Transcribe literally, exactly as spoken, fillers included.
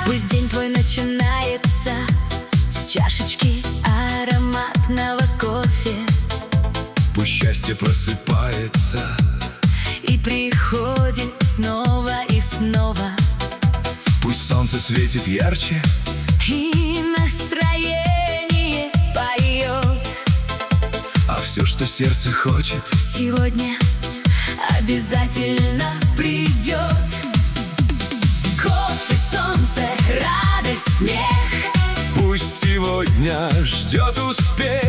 Пусть день твой начинается с чашечки ароматного кофе. Пусть счастье просыпается и приходит снова и снова. Пусть солнце светит ярче и настроение поет. А все, что сердце хочет, сегодня обязательно придет. Кофе, солнце, радость, смех. Пусть сегодня ждет успех.